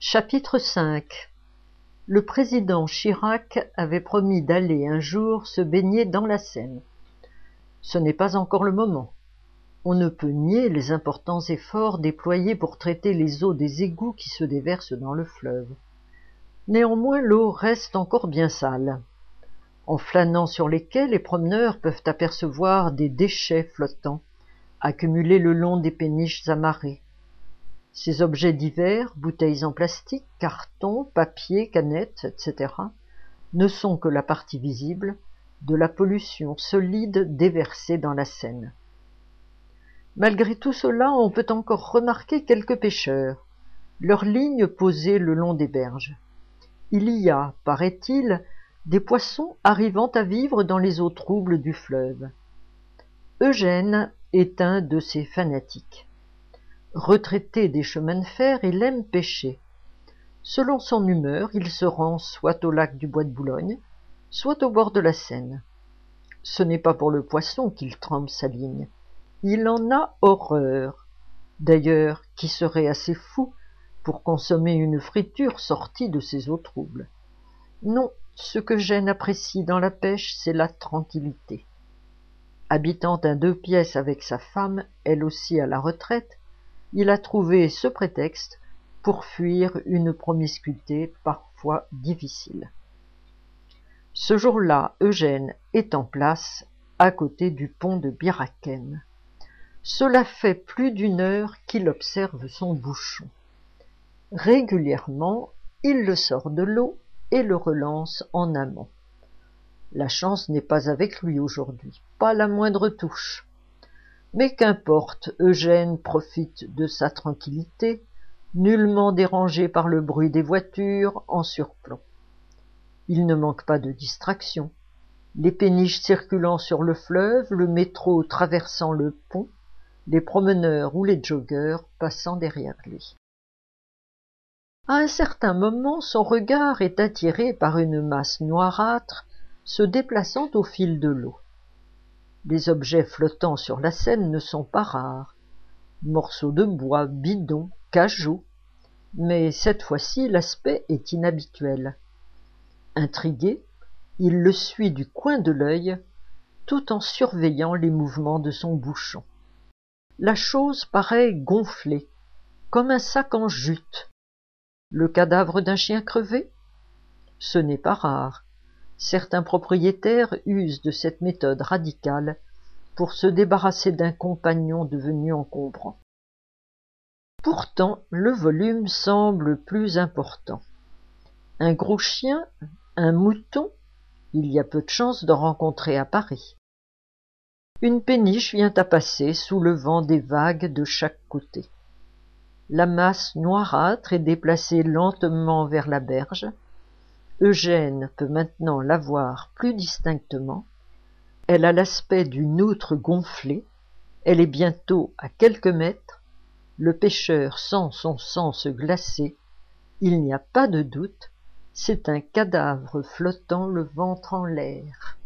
Chapitre V. Le président Chirac avait promis d'aller un jour se baigner dans la Seine. Ce n'est pas encore le moment. On ne peut nier les importants efforts déployés pour traiter les eaux des égouts qui se déversent dans le fleuve. Néanmoins, l'eau reste encore bien sale. En flânant sur les quais, les promeneurs peuvent apercevoir des déchets flottants, accumulés le long des péniches amarrées. Ces objets divers, bouteilles en plastique, cartons, papier, canettes, etc., ne sont que la partie visible de la pollution solide déversée dans la Seine. Malgré tout cela, on peut encore remarquer quelques pêcheurs, leurs lignes posées le long des berges. Il y a, paraît-il, des poissons arrivant à vivre dans les eaux troubles du fleuve. Eugène est un de ces fanatiques. Retraité des chemins de fer, il aime pêcher. Selon son humeur, il se rend soit au lac du Bois de Boulogne, soit au bord de la Seine. Ce n'est pas pour le poisson qu'il trempe sa ligne. Il en a horreur. D'ailleurs, qui serait assez fou pour consommer une friture sortie de ces eaux troubles? Non, ce que Eugène apprécie dans la pêche, c'est la tranquillité. Habitant à 2 pièces avec sa femme, elle aussi à la retraite, il a trouvé ce prétexte pour fuir une promiscuité parfois difficile. Ce jour-là, Eugène est en place à côté du pont de Bir Hakeim. Cela fait plus d'1 heure qu'il observe son bouchon. Régulièrement, il le sort de l'eau et le relance en amont. La chance n'est pas avec lui aujourd'hui, pas la moindre touche. Mais qu'importe, Eugène profite de sa tranquillité, nullement dérangé par le bruit des voitures en surplomb. Il ne manque pas de distraction. Les péniches circulant sur le fleuve, le métro traversant le pont, les promeneurs ou les joggeurs passant derrière lui. À un certain moment, son regard est attiré par une masse noirâtre se déplaçant au fil de l'eau. Les objets flottant sur la Seine ne sont pas rares. Morceaux de bois, bidons, cajots. Mais cette fois-ci, l'aspect est inhabituel. Intrigué, il le suit du coin de l'œil, tout en surveillant les mouvements de son bouchon. La chose paraît gonflée, comme un sac en jute. Le cadavre d'un chien crevé? Ce n'est pas rare. Certains propriétaires usent de cette méthode radicale pour se débarrasser d'un compagnon devenu encombrant. Pourtant, le volume semble plus important. Un gros chien, un mouton, il y a peu de chances d'en rencontrer à Paris. Une péniche vient à passer soulevant des vagues de chaque côté. La masse noirâtre est déplacée lentement vers la berge. Eugène peut maintenant la voir plus distinctement. Elle a l'aspect d'une outre gonflée. Elle est bientôt à quelques mètres. Le pêcheur sent son sang se glacer. Il n'y a pas de doute, c'est un cadavre flottant le ventre en l'air.